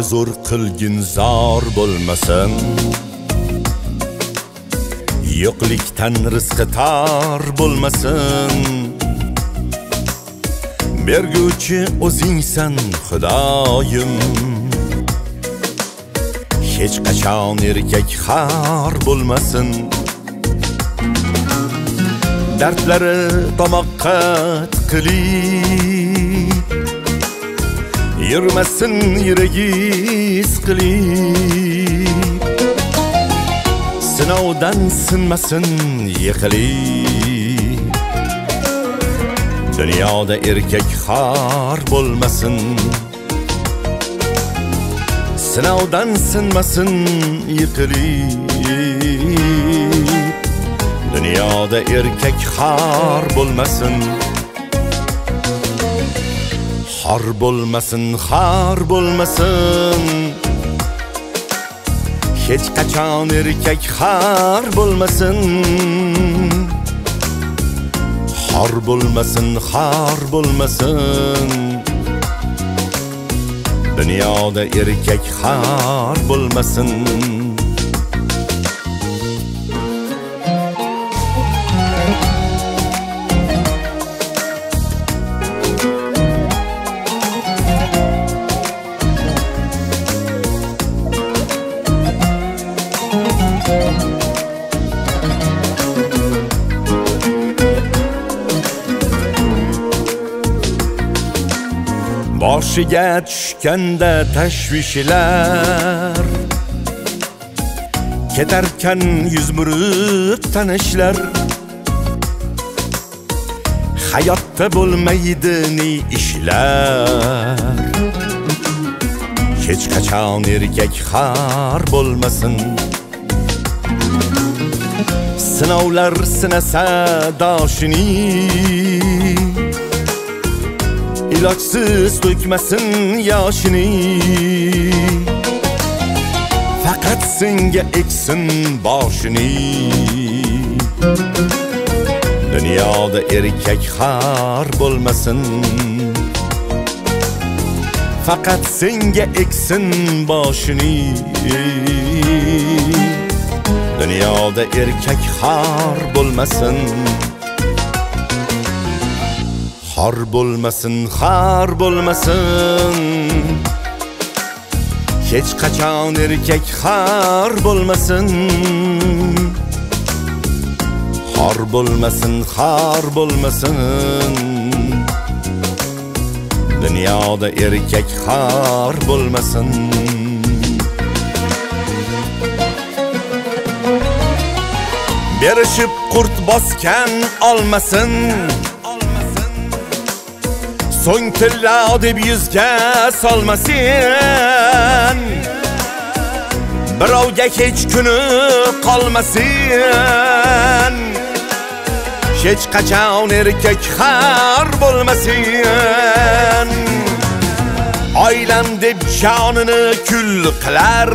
menga zo'r qilgin zor bo'lmasin, yo'qlikdan rizqi tor bo'lmasin. Berguvchi o'zingsan Xudoyim, hech qachon erkak xor bo'lmasin. Dardlari tomoqqa tiqilib, yurmasin yuragi siqilib, sinovdan sinmasin yiqilib. Dunyoda erkak xor bo'lmasin, sinovdan sinmasin yiqilib. Dunyoda erkak xor bo'lmasin, xor bo'lmasin, xor bo'lmasin. Hech qachon erkak xor bo'lmasin, xor bo'lmasin, xor bo'lmasin. Dunyoda erkak xor bo'lmasin. Boshiga tushganda tashvishlar, ketarkan yuz burib tanishlar. Hayotda bo'lmaydi ne ishlar, hech qachon erkak xor bo'lmasin. Sinovlar sinasa doshini, ilojsiz to'kmasin yoshini. Faqat senga eksin boshini. Dunyoda erkak xor bo'lmasin, faqat senga eksin boshini. Dunyoda erkak xor bo'lmasin, xor bo'lmasin, xor bo'lmasin. Hech qachon erkak xor bo'lmasin, xor bo'lmasin, xor bo'lmasin. Dunyoda erkak xor bo'lmasin. Berishib qurt bosgan olmasin, so'ng tilla deb yuzga solmasin. Birovga hech kuni qolmasin, hech qachon erkak xor bo'lmasin. Oilam deb jonini kul qilar,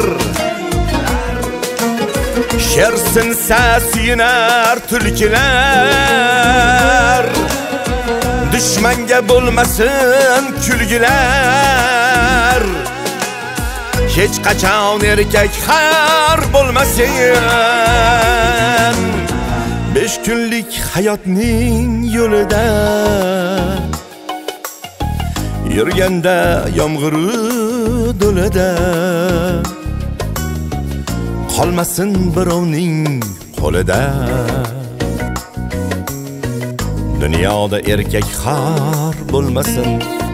sher sinsa suyinar tulkilar. Dushmanga bo'lmasin kulgilar, hech qachon erkak xor bo'lmasin. 5 kunlik hayotning yo'lida yurganda yomg'ir do'lida, qolmasin birovning qo'lida. Dunyoda erkak xor bo'lmasin,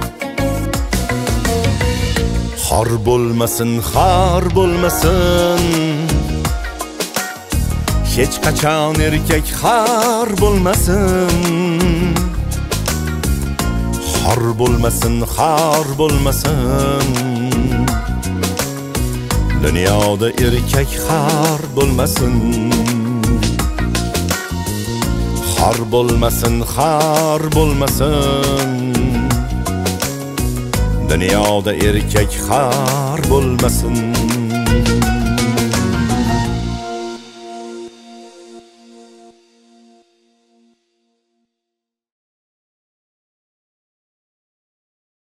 xor bo'lmasin, xor bo'lmasin. Hech qachon erkak xor bo'lmasin, xor bo'lmasin, xor bo'lmasin. Dunyoda erkak xor bo'lmasin, xor bo'lmasin, xor bo'lmasin. Dunyoda erkak xor bo'lmasin.